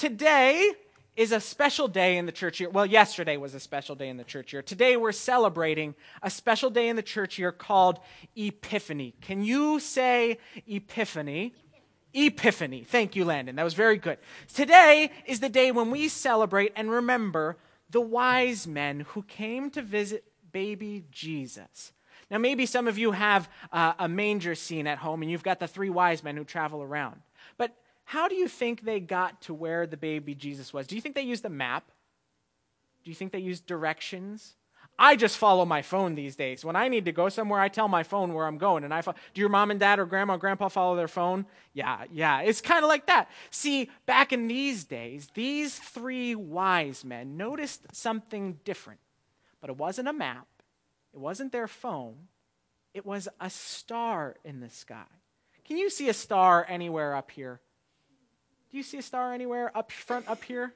Today is a special day in the church year. Well, yesterday was a special day in the church year. Today we're celebrating a special day in the church year called Epiphany. Can you say Epiphany? Epiphany. Thank you, Landon. That was very good. Today is the day when we celebrate and remember the wise men who came to visit baby Jesus. Now, maybe some of you have a manger scene at home and you've got the three wise men who travel around. But how do you think they got to where the baby Jesus was? Do you think they used a map? Do you think they used directions? I just follow my phone these days. When I need to go somewhere, I tell my phone where I'm going. Do your mom and dad or grandma and grandpa follow their phone? Yeah. It's kind of like that. See, back in these days, these three wise men noticed something different. But it wasn't a map. It wasn't their phone. It was a star in the sky. Can you see a star anywhere up here? Do you see a star anywhere up front up here?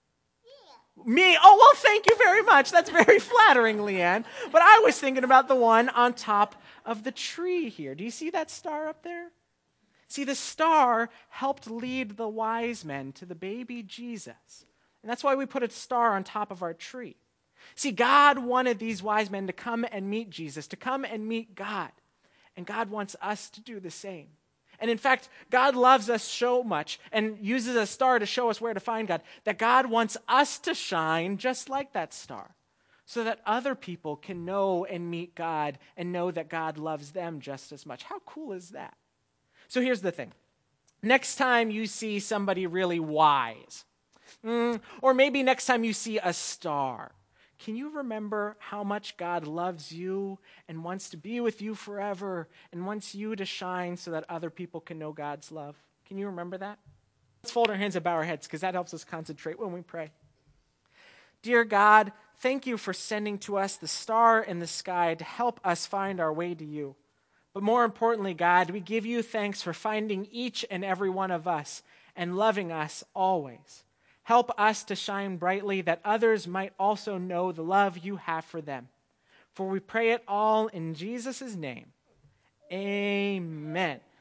Me? Oh, well, thank you very much. That's very flattering, Leanne. But I was thinking about the one on top of the tree here. Do you see that star up there? See, the star helped lead the wise men to the baby Jesus. And that's why we put a star on top of our tree. See, God wanted these wise men to come and meet Jesus, to come and meet God. And God wants us to do the same. And in fact, God loves us so much and uses a star to show us where to find God, that God wants us to shine just like that star, so that other people can know and meet God and know that God loves them just as much. How cool is that? So here's the thing. Next time you see somebody really wise, or maybe next time you see a star, can you remember how much God loves you and wants to be with you forever and wants you to shine so that other people can know God's love? Can you remember that? Let's fold our hands and bow our heads because that helps us concentrate when we pray. Dear God, thank you for sending to us the star in the sky to help us find our way to you. But more importantly, God, we give you thanks for finding each and every one of us and loving us always. Help us to shine brightly that others might also know the love you have for them. For we pray it all in Jesus' name. Amen.